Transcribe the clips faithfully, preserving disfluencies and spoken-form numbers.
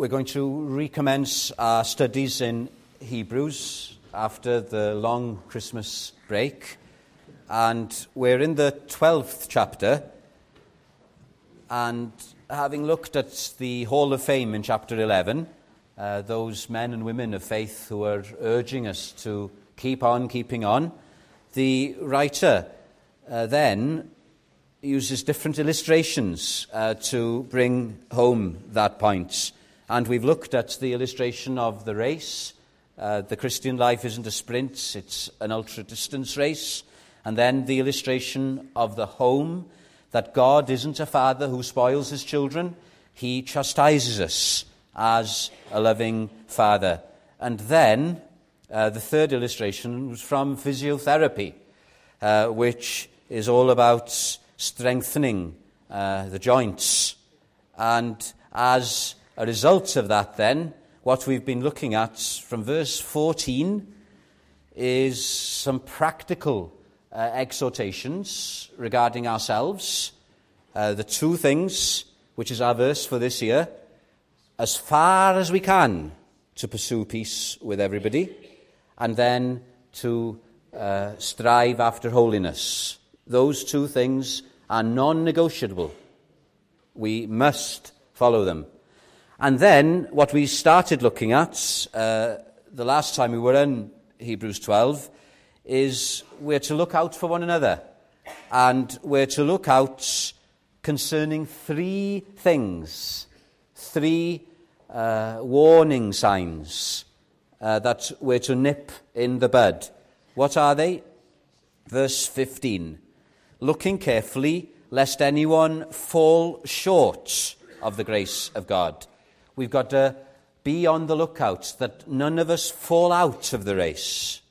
We're going to recommence our studies in Hebrews after the long Christmas break. And we're in the twelfth chapter. And having looked at the Hall of Fame in chapter eleven, uh, those men and women of faith who are urging us to keep on keeping on, the writer uh, then uses different illustrations uh, to bring home that point. And we've looked at the illustration of the race. Uh, the Christian life isn't a sprint, it's an ultra-distance race. And then the illustration of the home, that God isn't a father who spoils his children. He chastises us as a loving father. And then uh, the third illustration was from physiotherapy, uh, which is all about strengthening uh, the joints. And as a result of that, then, what we've been looking at from verse fourteen is some practical uh, exhortations regarding ourselves. Uh, the two things, which is our verse for this year: as far as we can to pursue peace with everybody, and then to uh, strive after holiness. Those two things are non-negotiable. We must follow them. And then what we started looking at uh, the last time we were in Hebrews twelve is we're to look out for one another. And we're to look out concerning three things, three uh, warning signs uh, that we're to nip in the bud. What are they? Verse fifteen. Looking carefully, lest anyone fall short of the grace of God. We've got to be on the lookout that none of us fall out of the race.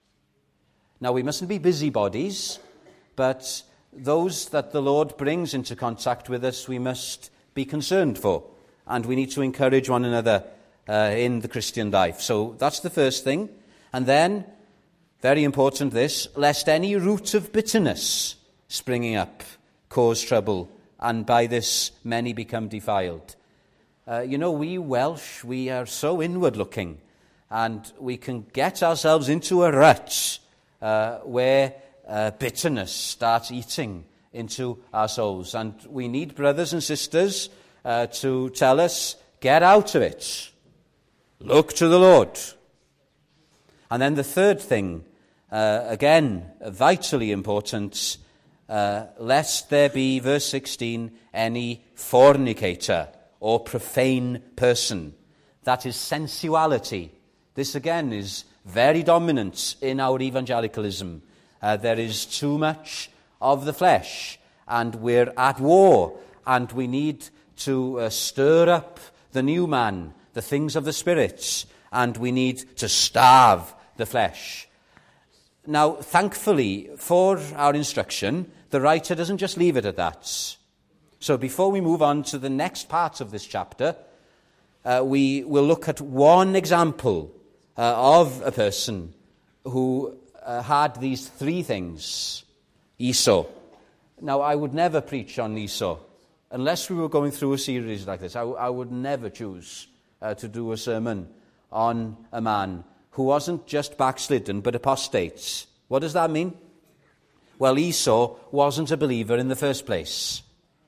Now, we mustn't be busybodies, but those that the Lord brings into contact with us, we must be concerned for. And we need to encourage one another uh, in the Christian life. So that's the first thing. And then, very important this, lest any root of bitterness springing up cause trouble, and by this many become defiled. Uh, you know, we Welsh, we are so inward-looking, and we can get ourselves into a rut uh, where uh, bitterness starts eating into our souls. And we need brothers and sisters uh, to tell us, get out of it. Look to the Lord. And then the third thing, uh, again, vitally important, uh, lest there be, verse sixteen, any fornicator or profane person. That is sensuality. This again is very dominant in our evangelicalism. Uh, there is too much of the flesh, and we're at war, and we need to uh, stir up the new man, the things of the Spirit, and we need to starve the flesh. Now, thankfully, for our instruction, the writer doesn't just leave it at that. So before we move on to the next part of this chapter, uh, we will look at one example uh, of a person who uh, had these three things. Esau. Now, I would never preach on Esau. Unless we were going through a series like this, I, I would never choose uh, to do a sermon on a man who wasn't just backslidden, but apostate. What does that mean? Well, Esau wasn't a believer in the first place.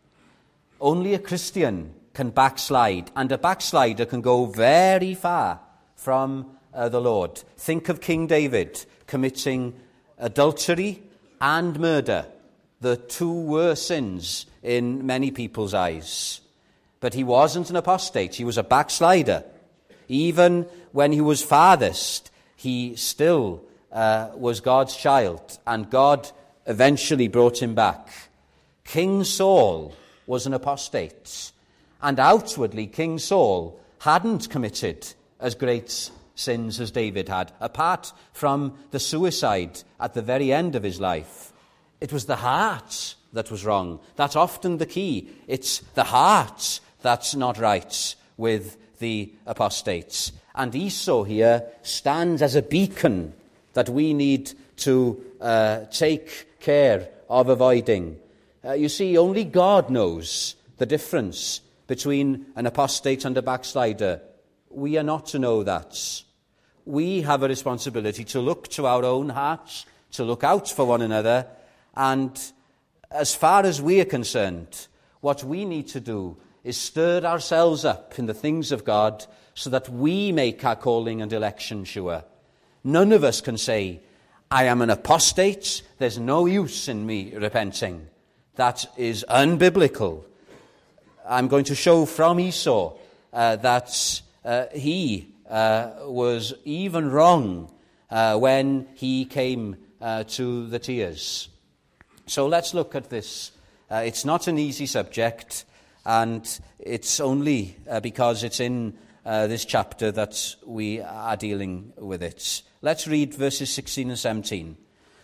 Only a Christian can backslide, and a backslider can go very far from uh, the Lord. Think of King David committing adultery and murder, the two worst sins in many people's eyes. But he wasn't an apostate, he was a backslider. Even when he was farthest, he still uh, was God's child, and God eventually brought him back. King Saul was an apostate, and outwardly King Saul hadn't committed as great sins as David had, apart from the suicide at the very end of his life. It was the heart that was wrong. That's often the key. It's the heart that's not right with the apostates. And Esau here stands as a beacon that we need to uh, take care of avoiding. Uh, you see, only God knows the difference between an apostate and a backslider. We are not to know that. We have a responsibility to look to our own hearts, to look out for one another, and as far as we are concerned, what we need to do is stir ourselves up in the things of God so that we make our calling and election sure. None of us can say, I am an apostate, there's no use in me repenting. That is unbiblical. I'm going to show from Esau uh, that uh, he uh, was even wrong uh, when he came uh, to the tears. So let's look at this. Uh, it's not an easy subject, and it's only uh, because it's in uh, this chapter that we are dealing with it. Let's read verses sixteen and seventeen.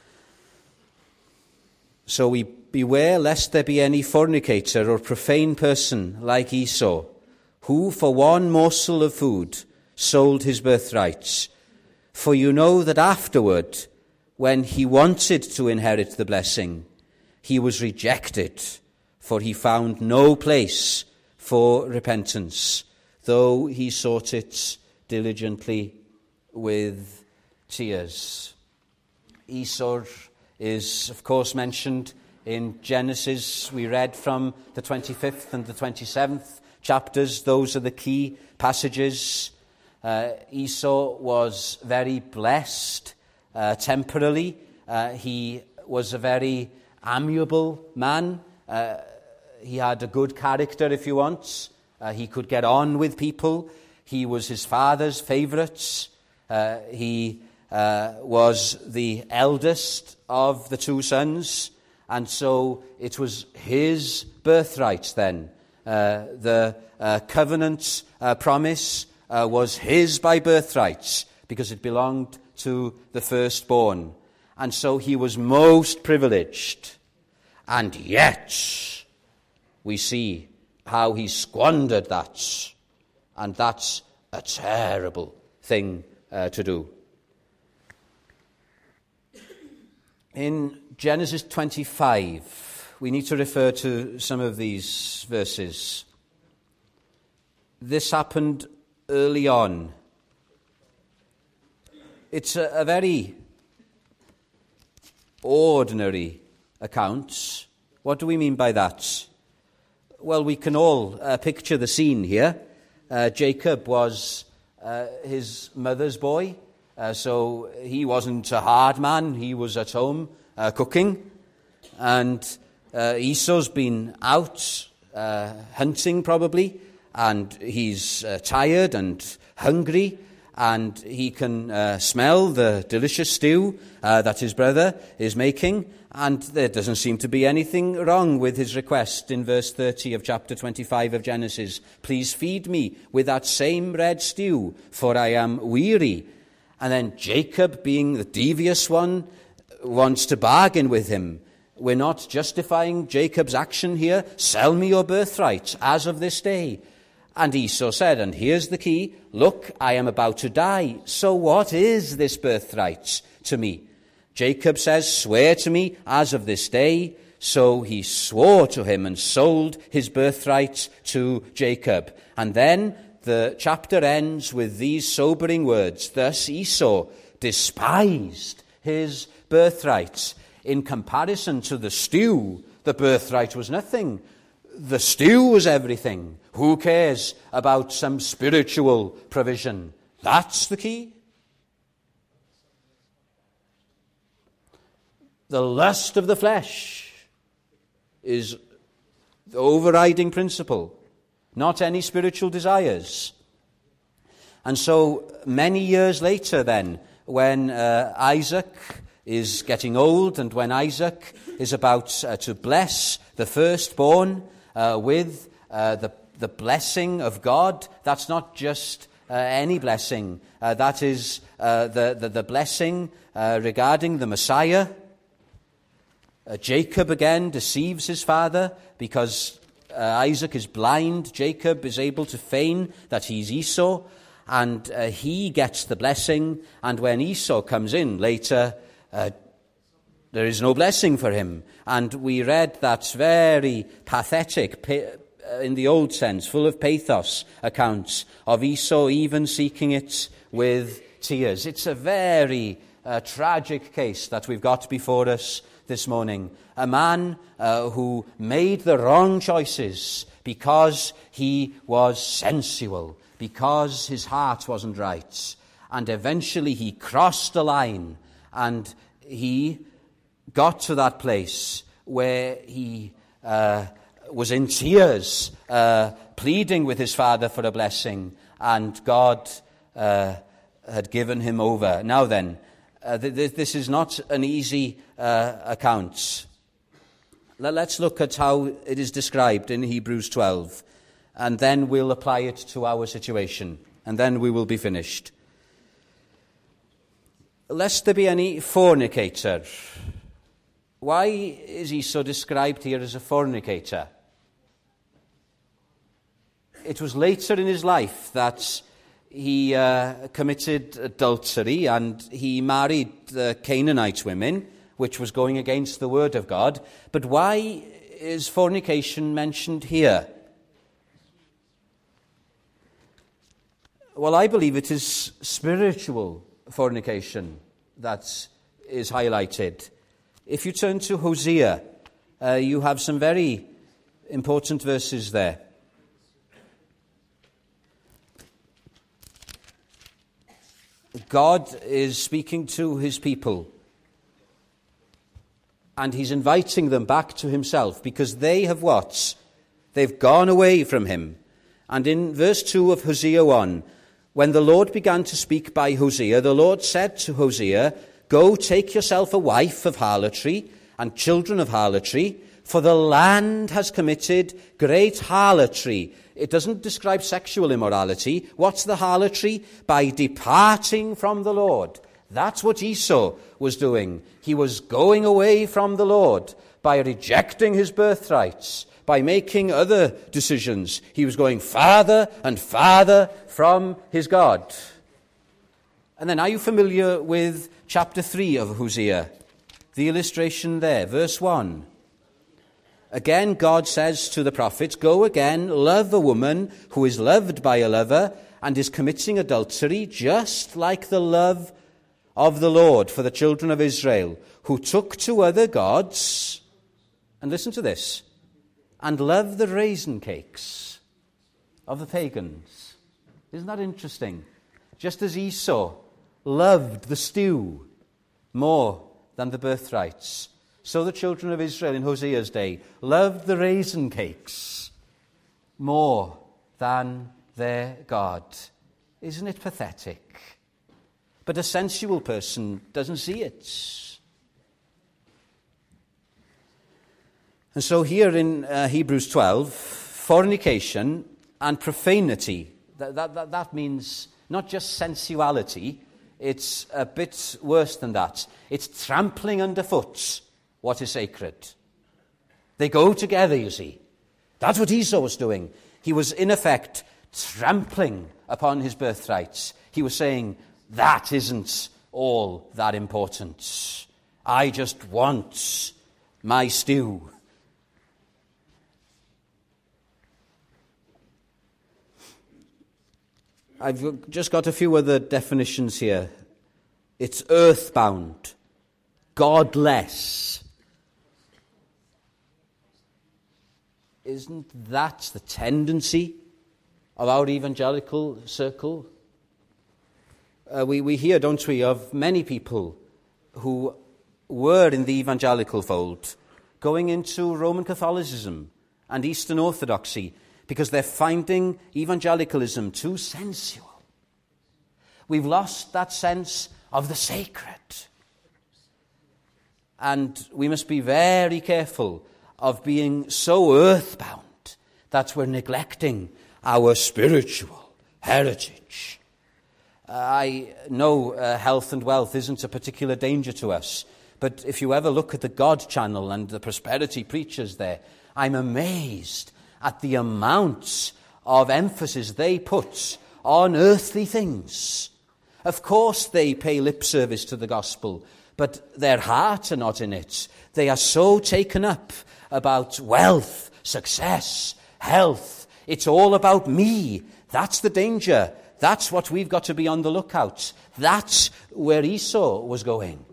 So we beware lest there be any fornicator or profane person like Esau, who for one morsel of food sold his birthrights. For you know that afterward, when he wanted to inherit the blessing, he was rejected, for he found no place for repentance, though he sought it diligently with tears. Esau is, of course, mentioned in Genesis. We read from the twenty-fifth and the twenty-seventh chapters. Those are the key passages. Uh, Esau was very blessed uh, temporarily. Uh, he was a very amiable man. Uh, he had a good character, if you want. Uh, he could get on with people. He was his father's favourite. Uh, he uh, was the eldest of the two sons, and so it was his birthright then. Uh, the uh, covenant uh, promise uh, was his by birthright because it belonged to the firstborn. And so he was most privileged. And yet, we see how he squandered that. And that's a terrible thing uh, to do. In Genesis twenty-five, we need to refer to some of these verses. This happened early on. It's a, a very ordinary account. What do we mean by that? Well, we can all uh, picture the scene here. Uh, Jacob was uh, his mother's boy, uh, so he wasn't a hard man. He was at home uh, cooking. And uh, Esau's been out uh, hunting probably, and he's uh, tired and hungry, and he can uh, smell the delicious stew uh, that his brother is making, and there doesn't seem to be anything wrong with his request in verse thirty of chapter twenty-five of Genesis. Please feed me with that same red stew, for I am weary. And then Jacob, being the devious one, wants to bargain with him. We're not justifying Jacob's action here. Sell me your birthright as of this day. And Esau said, and here's the key, look, I am about to die. So what is this birthright to me? Jacob says, swear to me as of this day. So he swore to him and sold his birthright to Jacob. And then the chapter ends with these sobering words. Thus Esau despised his birthright. In comparison to the stew, the birthright was nothing. The stew was everything. Who cares about some spiritual provision? That's the key. The lust of the flesh is the overriding principle, not any spiritual desires. And so many years later then, when uh, Isaac is getting old, and when Isaac is about uh, to bless the firstborn uh, with uh, the, the blessing of God, that's not just uh, any blessing. Uh, that is uh, the, the, the blessing uh, regarding the Messiah. Uh, Jacob again deceives his father because uh, Isaac is blind. Jacob is able to feign that he's Esau, and uh, he gets the blessing. And when Esau comes in later, Uh, there is no blessing for him. And we read that very pathetic uh, in the old sense, full of pathos accounts of Esau even seeking it with tears. It's a very uh, tragic case that we've got before us this morning. A man uh, who made the wrong choices because he was sensual, because his heart wasn't right. And eventually he crossed the line and he got to that place where he uh, was in tears, uh, pleading with his father for a blessing, and God uh, had given him over. Now then, uh, th- th- this is not an easy uh, account. Let's look at how it is described in Hebrews twelve, and then we'll apply it to our situation, and then we will be finished. Lest there be any fornicator. Why is he so described here as a fornicator? It was later in his life that he uh, committed adultery and he married the Canaanite women, which was going against the word of God. But why is fornication mentioned here? Well, I believe it is spiritual fornication that is highlighted. If you turn to Hosea, uh, you have some very important verses there. God is speaking to his people, and he's inviting them back to himself because they have what? They've gone away from him. And in verse two of Hosea one, when the Lord began to speak by Hosea, the Lord said to Hosea, "Go, take yourself a wife of harlotry and children of harlotry, for the land has committed great harlotry." It doesn't describe sexual immorality. What's the harlotry? By departing from the Lord. That's what Esau was doing. He was going away from the Lord by rejecting his birthrights, by making other decisions. He was going farther and farther from his God. And then, are you familiar with chapter three of Hosea? The illustration there, verse one. Again, God says to the prophet, "Go again, love a woman who is loved by a lover and is committing adultery, just like the love of the Lord for the children of Israel, who took to other gods," and listen to this, "and love the raisin cakes of the pagans." Isn't that interesting? Just as Esau loved the stew more than the birthrights, so the children of Israel in Hosea's day loved the raisin cakes more than their God. Isn't it pathetic? But a sensual person doesn't see it. And so here in uh, Hebrews twelve, fornication and profanity, that, that, that, that means not just sensuality, it's a bit worse than that. It's trampling underfoot what is sacred. They go together, you see. That's what Esau was doing. He was, in effect, trampling upon his birthrights. He was saying, that isn't all that important. I just want my stew. I've just got a few other definitions here. It's earthbound, godless. Isn't that the tendency of our evangelical circle? Uh, we, we hear, don't we, of many people who were in the evangelical fold going into Roman Catholicism and Eastern Orthodoxy because they're finding evangelicalism too sensual. We've lost that sense of the sacred. And we must be very careful of being so earthbound that we're neglecting our spiritual heritage. Uh, I know uh, health and wealth isn't a particular danger to us, but if you ever look at the God channel and the prosperity preachers there, I'm amazed at the amounts of emphasis they put on earthly things. Of course they pay lip service to the gospel, but their hearts are not in it. They are so taken up about wealth, success, health. It's all about me. That's the danger. That's what we've got to be on the lookout. That's where Esau was going.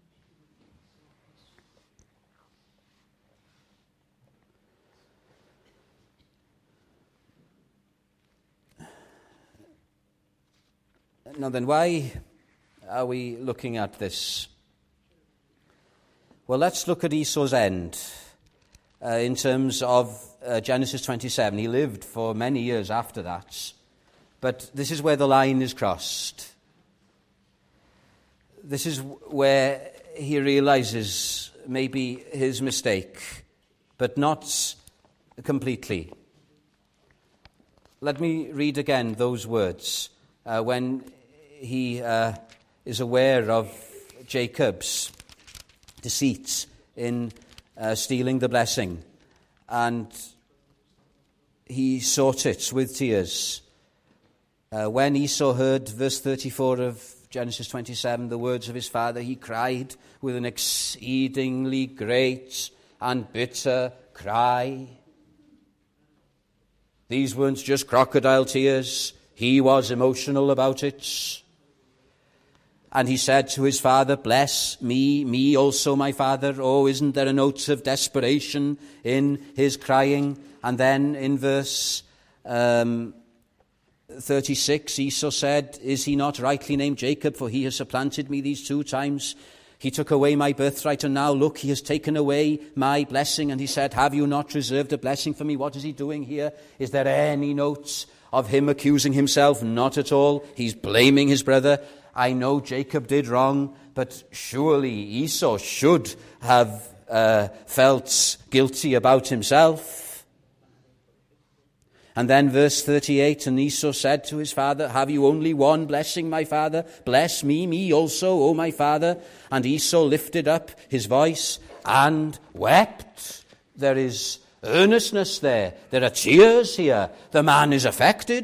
Now then, why are we looking at this? Well, let's look at Esau's end uh, in terms of uh, Genesis twenty-seven. He lived for many years after that. But this is where the line is crossed. This is where he realizes maybe his mistake, but not completely. Let me read again those words uh, when he uh, is aware of Jacob's deceit in uh, stealing the blessing, and he sought it with tears. Uh, when Esau heard, verse thirty-four of Genesis twenty-seven, the words of his father, he cried with an exceedingly great and bitter cry. These weren't just crocodile tears. He was emotional about it. And he said to his father, bless me, me also, my father. Oh, isn't there a note of desperation in his crying? And then in verse um, thirty-six, Esau said, is he not rightly named Jacob? For he has supplanted me these two times. He took away my birthright, and now look, he has taken away my blessing. And he said, have you not reserved a blessing for me? What is he doing here? Is there any notes of him accusing himself? Not at all. He's blaming his brother. I know Jacob did wrong, but surely Esau should have uh, felt guilty about himself. And then verse thirty-eight, and Esau said to his father, have you only one blessing, my father? Bless me, me also, O my father. And Esau lifted up his voice and wept. There is earnestness there. There are tears here. The man is affected.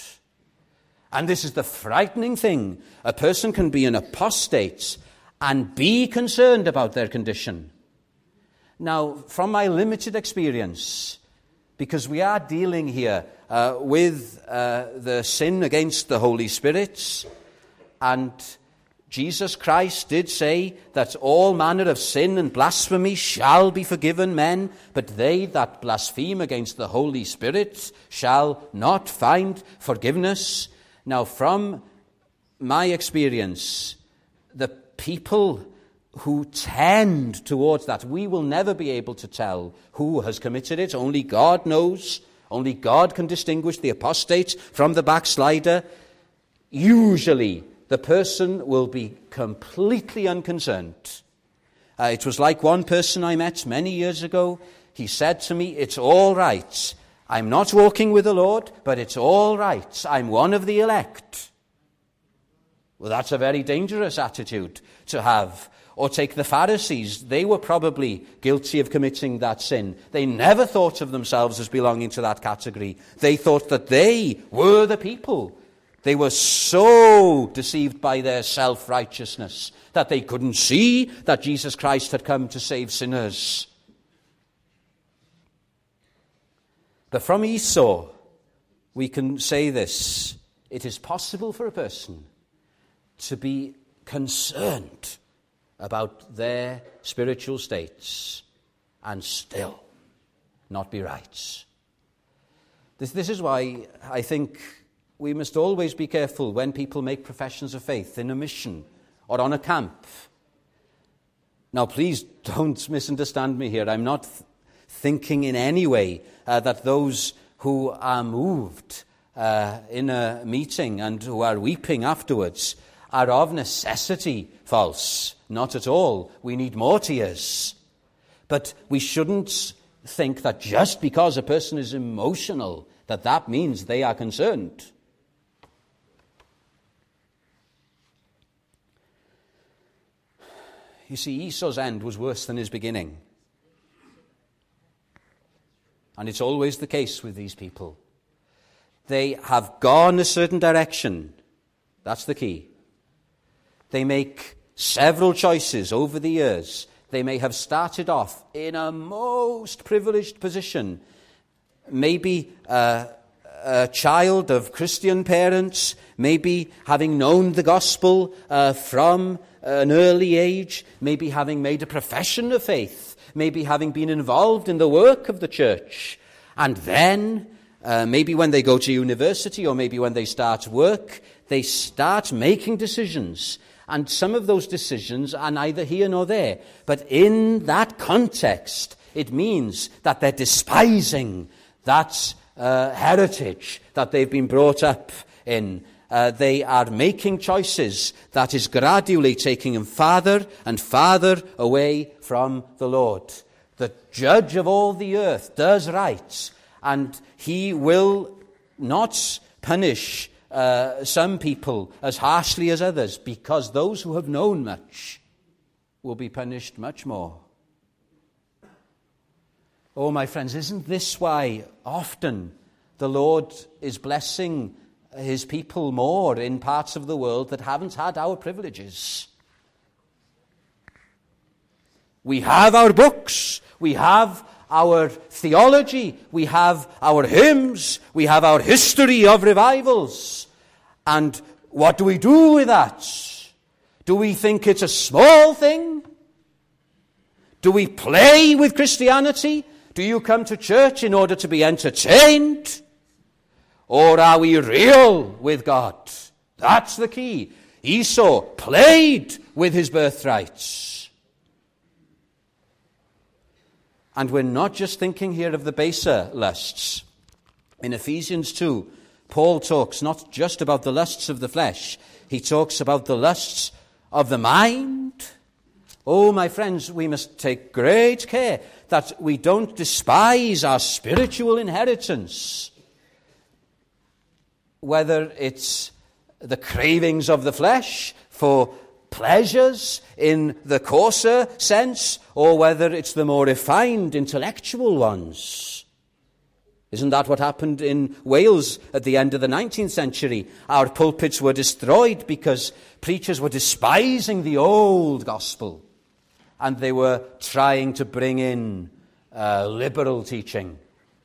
And this is the frightening thing. A person can be an apostate and be concerned about their condition. Now, from my limited experience, because we are dealing here uh, with uh, the sin against the Holy Spirit, and Jesus Christ did say that all manner of sin and blasphemy shall be forgiven men, but they that blaspheme against the Holy Spirit shall not find forgiveness. Now, from my experience, the people who tend towards that, we will never be able to tell who has committed it. Only God knows. Only God can distinguish the apostate from the backslider. Usually, the person will be completely unconcerned. Uh, it was like one person I met many years ago. He said to me, it's all right. I'm not walking with the Lord, but it's all right. I'm one of the elect. Well, that's a very dangerous attitude to have. Or take the Pharisees. They were probably guilty of committing that sin. They never thought of themselves as belonging to that category. They thought that they were the people. They were so deceived by their self-righteousness that they couldn't see that Jesus Christ had come to save sinners. But from Esau, we can say this. It is possible for a person to be concerned about their spiritual states and still not be right. This, this is why I think we must always be careful when people make professions of faith in a mission or on a camp. Now, please don't misunderstand me here. I'm not th- thinking in any way uh, that those who are moved uh, in a meeting and who are weeping afterwards are of necessity false. Not at all. We need more tears. But we shouldn't think that just because a person is emotional, that that means they are concerned. You see, Esau's end was worse than his beginning. And it's always the case with these people. They have gone a certain direction. That's the key. They make several choices over the years. They may have started off in a most privileged position. maybe uh, a child of Christian parents, maybe having known the gospel uh, from an early age, maybe having made a profession of faith, maybe having been involved in the work of the church. And then, uh, maybe when they go to university or maybe when they start work, they start making decisions. And some of those decisions are neither here nor there. But in that context, it means that they're despising that uh, heritage that they've been brought up in. Uh, they are making choices that is gradually taking them farther and farther away from the Lord. The judge of all the earth does right, and he will not punish uh, some people as harshly as others, because those who have known much will be punished much more. Oh, my friends, isn't this why often the Lord is blessing his people more in parts of the world that haven't had our privileges? We have our books, we have our theology, we have our hymns, we have our history of revivals. And what do we do with that? Do we think it's a small thing? Do we play with Christianity? Do you come to church in order to be entertained? Or are we real with God? That's the key. Esau played with his birthrights. And we're not just thinking here of the baser lusts. In Ephesians two, Paul talks not just about the lusts of the flesh. He talks about the lusts of the mind. Oh, my friends, we must take great care that we don't despise our spiritual inheritance. Whether it's the cravings of the flesh for pleasures in the coarser sense, or whether it's the more refined intellectual ones. Isn't that what happened in Wales at the end of the nineteenth century? Our pulpits were destroyed because preachers were despising the old gospel, and they were trying to bring in uh, liberal teaching.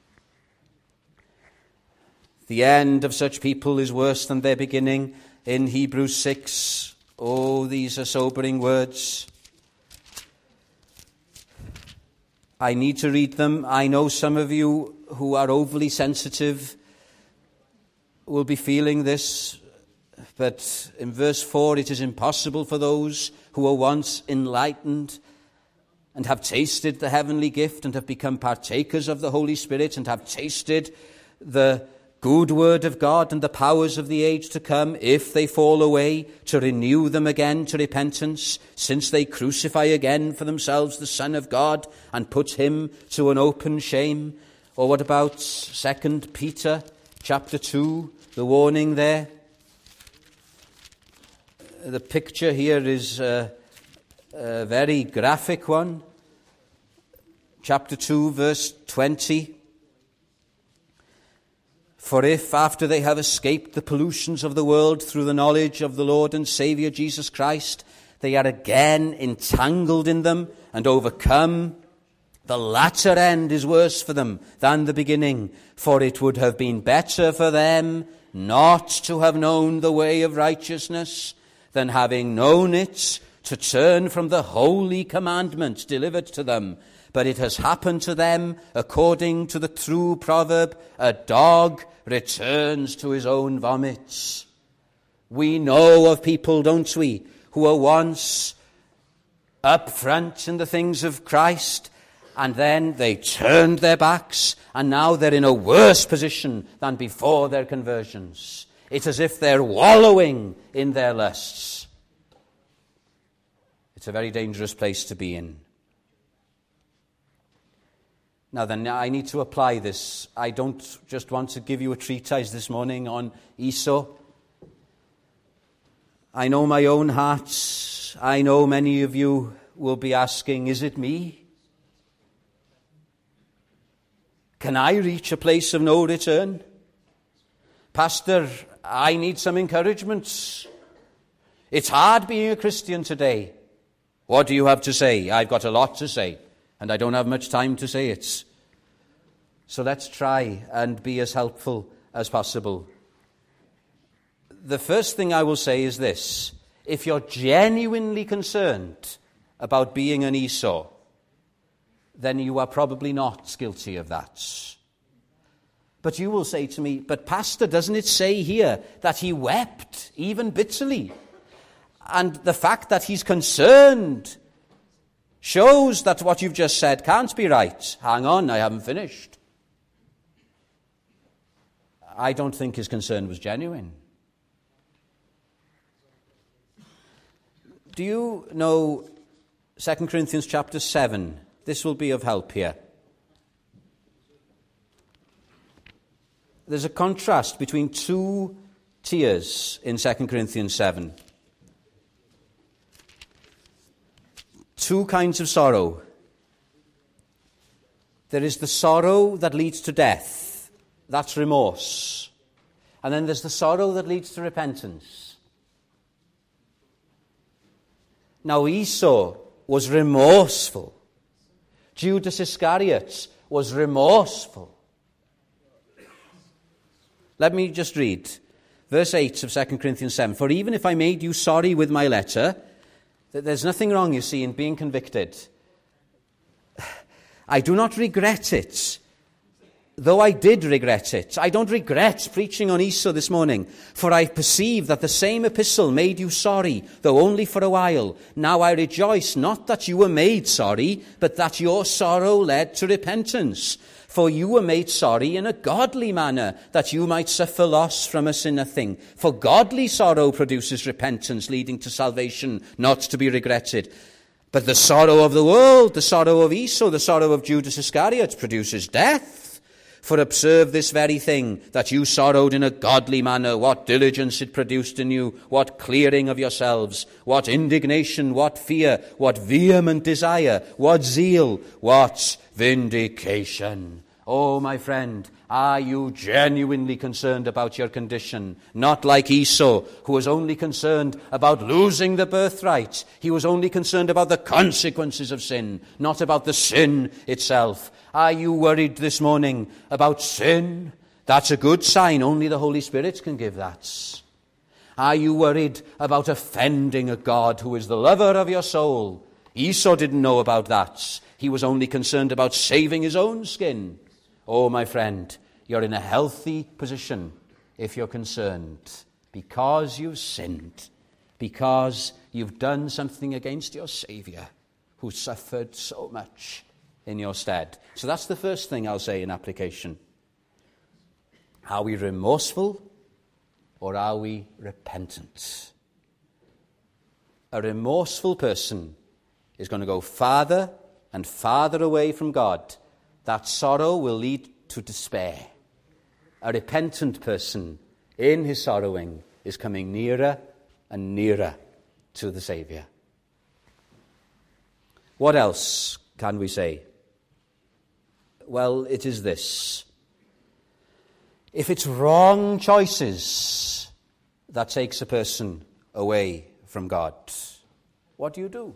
The end of such people is worse than their beginning. In Hebrews six, oh, these are sobering words. I need to read them. I know some of you who are overly sensitive will be feeling this. But in verse four, it is impossible for those who were once enlightened and have tasted the heavenly gift and have become partakers of the Holy Spirit and have tasted the good word of God and the powers of the age to come, if they fall away, to renew them again to repentance, since they crucify again for themselves the Son of God and put him to an open shame. Or what about Second Peter chapter two, the warning there? The picture here is a, a very graphic one. Chapter two, verse twenty. For if, after they have escaped the pollutions of the world through the knowledge of the Lord and Saviour Jesus Christ, they are again entangled in them and overcome, the latter end is worse for them than the beginning. For it would have been better for them not to have known the way of righteousness than, having known it, to turn from the holy commandment delivered to them. But it has happened to them according to the true proverb, a dog returns to his own vomit. We know of people, don't we, who were once up front in the things of Christ, and then they turned their backs, and now they're in a worse position than before their conversions. It's as if they're wallowing in their lusts. It's a very dangerous place to be in. Now then, I need to apply this. I don't just want to give you a treatise this morning on Esau. I know my own heart. I know many of you will be asking, is it me? Can I reach a place of no return? Pastor, I need some encouragement. It's hard being a Christian today. What do you have to say? I've got a lot to say, and I don't have much time to say it. So let's try and be as helpful as possible. The first thing I will say is this. If you're genuinely concerned about being an Esau, then you are probably not guilty of that. But you will say to me, but Pastor, doesn't it say here that he wept, even bitterly? And the fact that he's concerned shows that what you've just said can't be right. Hang on, I haven't finished. I don't think his concern was genuine. Do you know Second Corinthians chapter seven? This will be of help here. There's a contrast between two tears in Second Corinthians seven. Two kinds of sorrow. There is the sorrow that leads to death. That's remorse. And then there's the sorrow that leads to repentance. Now Esau was remorseful. Judas Iscariot was remorseful. Let me just read verse eight of Second Corinthians seven. For even if I made you sorry with my letter, there's nothing wrong, you see, in being convicted. I do not regret it, though I did regret it. I don't regret preaching on Esau this morning, for I perceive that the same epistle made you sorry, though only for a while. Now I rejoice not that you were made sorry, but that your sorrow led to repentance. For you were made sorry in a godly manner, that you might suffer loss from a sinner thing. For godly sorrow produces repentance, leading to salvation, not to be regretted. But the sorrow of the world, the sorrow of Esau, the sorrow of Judas Iscariot produces death. For observe this very thing, that you sorrowed in a godly manner, what diligence it produced in you, what clearing of yourselves, what indignation, what fear, what vehement desire, what zeal, what vindication. Oh, my friend, are you genuinely concerned about your condition? Not like Esau, who was only concerned about losing the birthright. He was only concerned about the consequences of sin, not about the sin itself. Are you worried this morning about sin? That's a good sign. Only the Holy Spirit can give that. Are you worried about offending a God who is the lover of your soul? Esau didn't know about that. He was only concerned about saving his own skin. Oh, my friend, you're in a healthy position if you're concerned because you've sinned, because you've done something against your Savior who suffered so much in your stead. So that's the first thing I'll say in application. Are we remorseful or are we repentant? A remorseful person is going to go farther and farther away from God. That sorrow will lead to despair. A repentant person, in his sorrowing, is coming nearer and nearer to the Saviour. What else can we say? Well, it is this. If it's wrong choices that takes a person away from God, what do you do?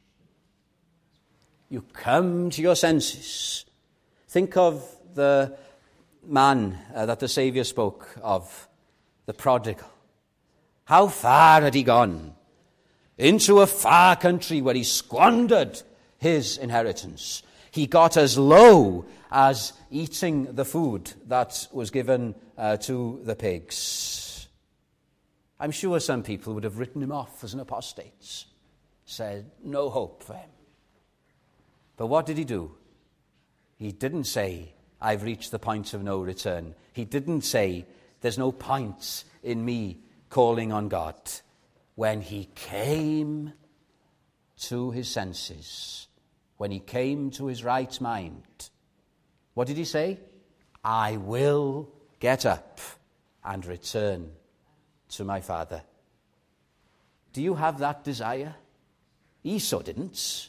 You come to your senses. Think of the man uh, that the Saviour spoke of, the prodigal. How far had he gone? Into a far country where he squandered his inheritance. He got as low as eating the food that was given uh, to the pigs. I'm sure some people would have written him off as an apostate, said no hope for him. But what did he do? He didn't say, I've reached the point of no return. He didn't say, there's no point in me calling on God. When he came to his senses, when he came to his right mind, what did he say? I will get up and return to my father. Do you have that desire? Esau didn't.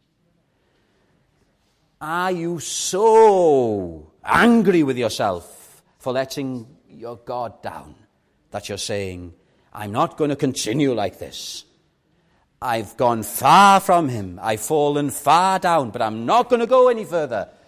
Are you so angry with yourself for letting your God down that you're saying, I'm not going to continue like this. I've gone far from him. I've fallen far down, but I'm not going to go any further.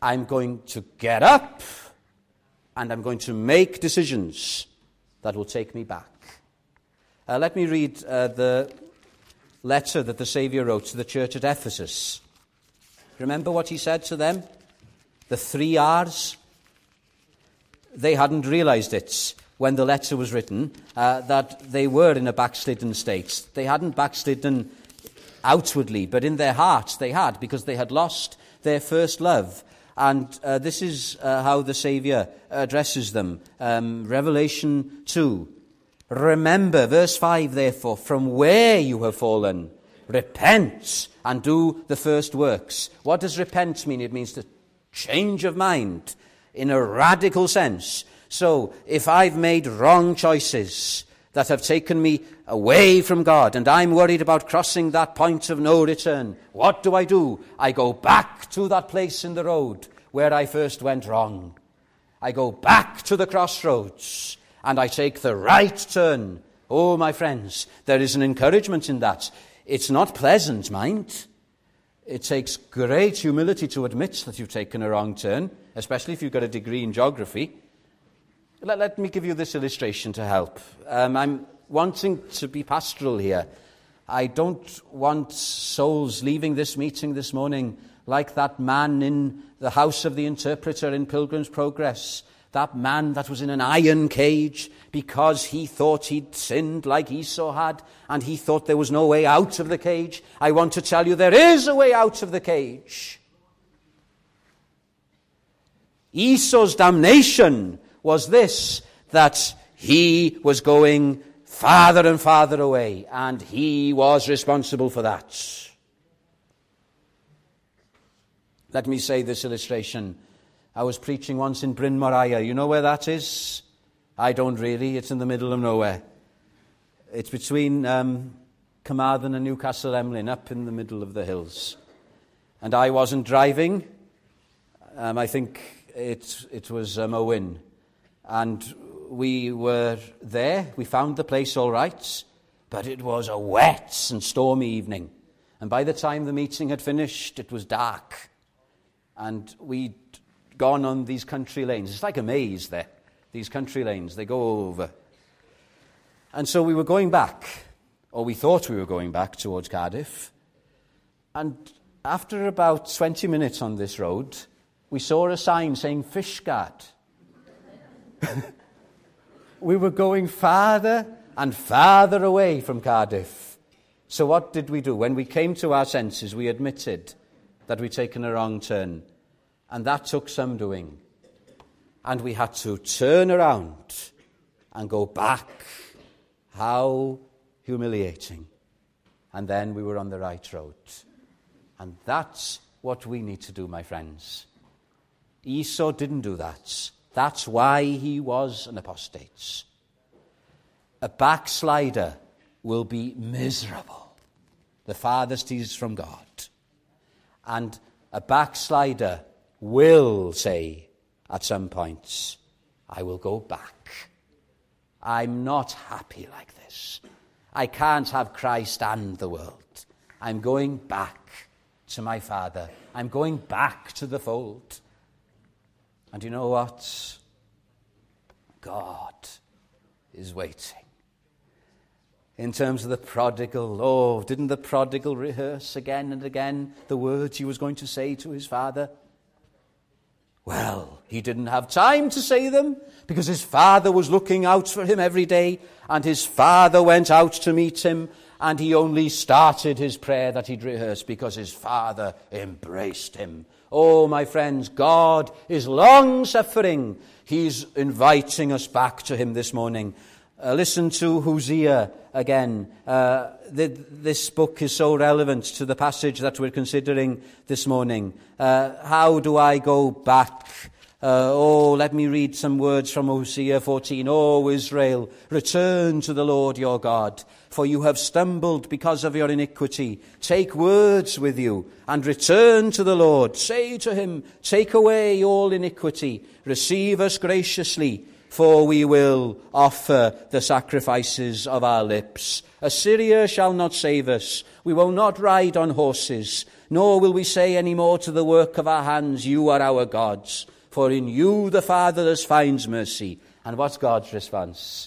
I'm going to get up and I'm going to make decisions that will take me back. Uh, let me read uh, the letter that the Saviour wrote to the church at Ephesus. Remember what he said to them? The three R's. They hadn't realized it when the letter was written, uh, that they were in a backslidden state. They hadn't backslidden outwardly, but in their hearts they had, because they had lost their first love. And uh, this is uh, how the Saviour addresses them. Um, Revelation two. Remember, verse five, therefore, from where you have fallen, repent and do the first works. What does repent mean? It means the change of mind in a radical sense. So, if I've made wrong choices that have taken me away from God, and I'm worried about crossing that point of no return, what do I do? I go back to that place in the road where I first went wrong. I go back to the crossroads, and I take the right turn. Oh, my friends, there is an encouragement in that. It's not pleasant, mind. It takes great humility to admit that you've taken a wrong turn, especially if you've got a degree in geography. Let, let me give you this illustration to help. Um, I'm wanting to be pastoral here. I don't want souls leaving this meeting this morning like that man in the house of the interpreter in Pilgrim's Progress. That man that was in an iron cage because he thought he'd sinned like Esau had, and he thought there was no way out of the cage. I want to tell you there is a way out of the cage. Esau's damnation was this, that he was going farther and farther away, and he was responsible for that. Let me say this illustration. I was preaching once in Bryn Moriah. You know where that is? I don't really. It's in the middle of nowhere. It's between um, Carmarthen and Newcastle Emlyn, up in the middle of the hills. And I wasn't driving. Um, I think it, it was um, Owen. And we were there. We found the place all right. But it was a wet and stormy evening. And by the time the meeting had finished, it was dark. And we'd gone on these country lanes. It's like a maze there. These country lanes, they go over. And so we were going back, or we thought we were going back towards Cardiff. And after about twenty minutes on this road, we saw a sign saying Fishguard. We were going farther and farther away from Cardiff. So what did we do? When we came to our senses, we admitted that we'd taken a wrong turn. And that took some doing. And we had to turn around and go back. How humiliating. And then we were on the right road. And that's what we need to do, my friends. Esau didn't do that. That's why he was an apostate. A backslider will be miserable the farthest he is from God. And a backslider will say at some points, I will go back. I'm not happy like this. I can't have Christ and the world. I'm going back to my Father. I'm going back to the fold. And you know what? God is waiting. In terms of the prodigal, oh, didn't the prodigal rehearse again and again the words he was going to say to his father? Well, he didn't have time to say them because his father was looking out for him every day, and his father went out to meet him, and he only started his prayer that he'd rehearsed because his father embraced him. Oh, my friends, God is long-suffering. He's inviting us back to him this morning. Uh, listen to Hosea again. Uh, th- this book is so relevant to the passage that we're considering this morning. Uh, how do I go back? Uh, oh, let me read some words from Hosea fourteen. Oh, Israel, return to the Lord your God, for you have stumbled because of your iniquity. Take words with you and return to the Lord. Say to him, take away all iniquity. Receive us graciously, for we will offer the sacrifices of our lips. Assyria shall not save us. We will not ride on horses, Nor will we say any more to the work of our hands, you are our gods, for in you the fatherless finds mercy. And what's God's response?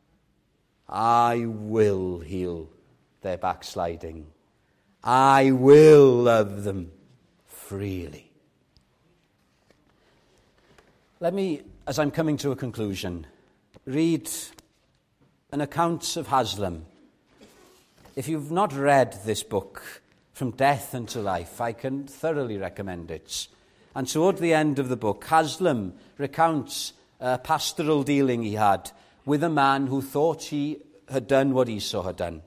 I will heal their backsliding. I will love them freely. Let me, as I'm coming to a conclusion, read an account of Haslam. If you've not read this book, From Death unto Life, I can thoroughly recommend it. And toward the end of the book, Haslam recounts a pastoral dealing he had with a man who thought he had done what Esau had done.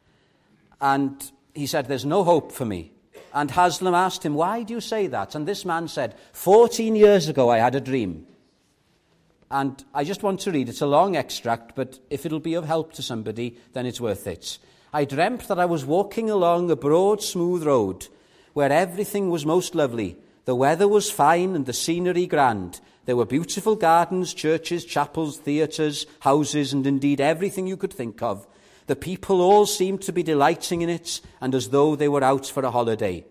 And he said, there's no hope for me. And Haslam asked him, why do you say that? And this man said, fourteen years ago I had a dream. And I just want to read, it's a long extract, but if it'll be of help to somebody, then it's worth it. I dreamt that I was walking along a broad, smooth road where everything was most lovely. The weather was fine and the scenery grand. There were beautiful gardens, churches, chapels, theatres, houses, and indeed everything you could think of. The people all seemed to be delighting in it, and as though they were out for a holiday.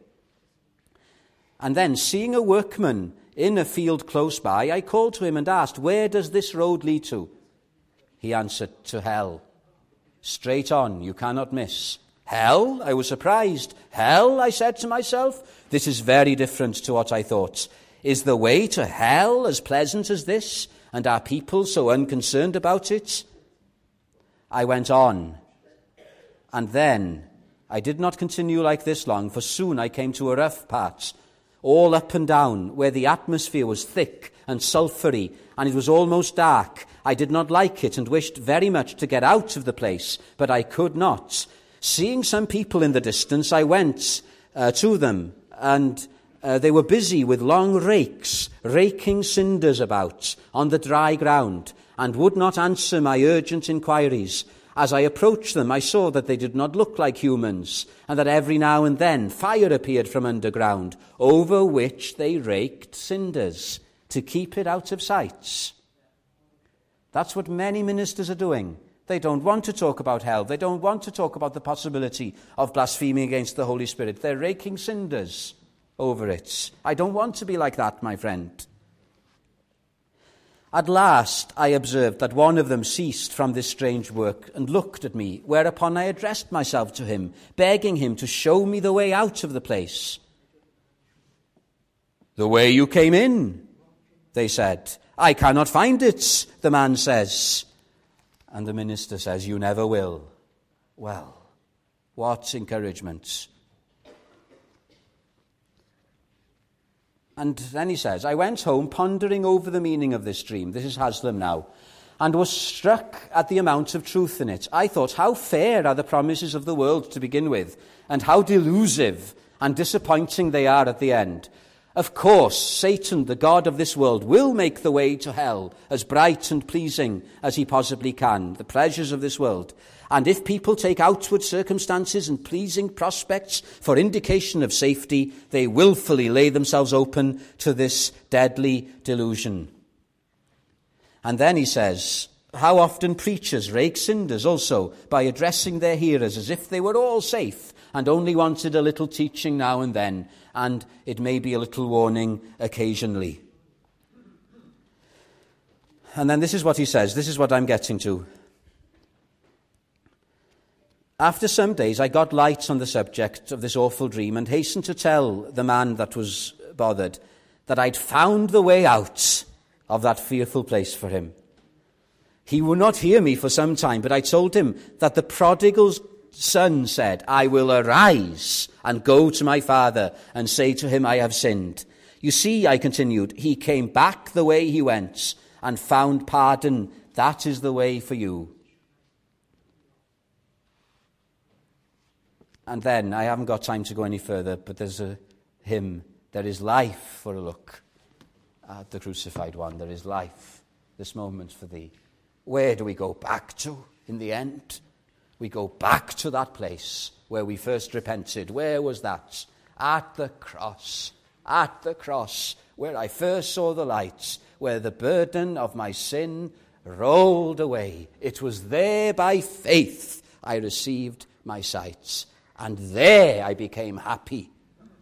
And then, seeing a workman in a field close by, I called to him and asked, where does this road lead to? He answered, to hell. Straight on, you cannot miss. Hell? I was surprised. Hell? I said to myself. This is very different to what I thought. Is the way to hell as pleasant as this? And are people so unconcerned about it? I went on. And then I did not continue like this long, for soon I came to a rough patch, all up and down, where the atmosphere was thick and sulphury, and it was almost dark. I did not like it and wished very much to get out of the place, but I could not. Seeing some people in the distance, I went uh, to them, and uh, they were busy with long rakes, raking cinders about on the dry ground, and would not answer my urgent inquiries. As I approached them, I saw that they did not look like humans, and that every now and then fire appeared from underground, over which they raked cinders to keep it out of sight. That's what many ministers are doing. They don't want to talk about hell. They don't want to talk about the possibility of blaspheming against the Holy Spirit. They're raking cinders over it. I don't want to be like that, my friend. At last I observed that one of them ceased from this strange work and looked at me, whereupon I addressed myself to him, begging him to show me the way out of the place. The way you came in, they said. I cannot find it, the man says. And the minister says, you never will. Well, what encouragement. And then he says, I went home pondering over the meaning of this dream. This is Haslam now. And was struck at the amount of truth in it. I thought, how fair are the promises of the world to begin with, and how delusive and disappointing they are at the end. Of course, Satan, the god of this world, will make the way to hell as bright and pleasing as he possibly can, the pleasures of this world. And if people take outward circumstances and pleasing prospects for indication of safety, they willfully lay themselves open to this deadly delusion. And then he says, how often preachers rake cinders also by addressing their hearers as if they were all safe and only wanted a little teaching now and then, and it may be a little warning occasionally. And then this is what he says. This is what I'm getting to. After some days, I got light on the subject of this awful dream and hastened to tell the man that was bothered that I'd found the way out of that fearful place for him. He would not hear me for some time, but I told him that the prodigal son said, I will arise and go to my father and say to him, I have sinned. You see, I continued, he came back the way he went and found pardon. That is the way for you. And then, I haven't got time to go any further, but there's a hymn, there is life for a look at the crucified one. There is life, this moment for thee. Where do we go back to in the end? We go back to that place where we first repented. Where was that? At the cross. At the cross, where I first saw the light, where the burden of my sin rolled away. It was there by faith I received my sight. And there I became happy.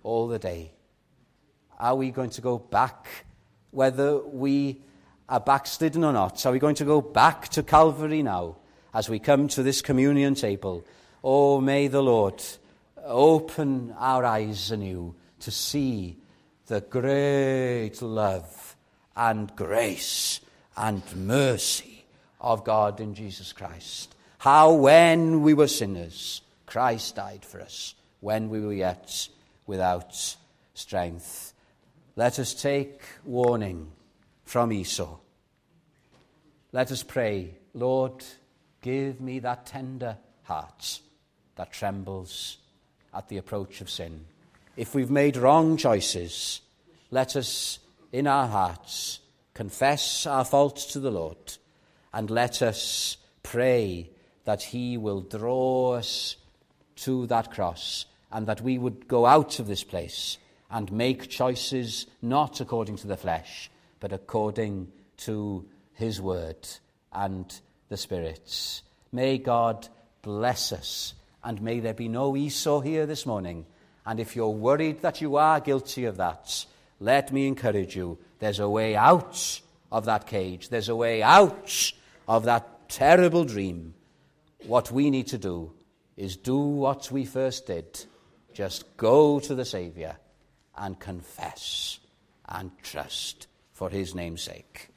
all the day? Are we going to go back, whether we are backslidden or not? Are we going to go back to Calvary now as we come to this communion table? Oh, may the Lord open our eyes anew to see the great love and grace and mercy of God in Jesus Christ. How when we were sinners, Christ died for us, when we were yet without strength. Let us take warning from Esau. Let us pray, Lord, give me that tender heart that trembles at the approach of sin. If we've made wrong choices, let us, in our hearts, confess our faults to the Lord, and let us pray that he will draw us to that cross, and that we would go out of this place and make choices not according to the flesh, but according to his word and the Spirit's. May God bless us, and may there be no Esau here this morning. And if you're worried that you are guilty of that, let me encourage you. There's a way out of that cage. There's a way out of that terrible dream. What we need to do is do what we first did. Just go to the Saviour and confess and trust for his name's sake.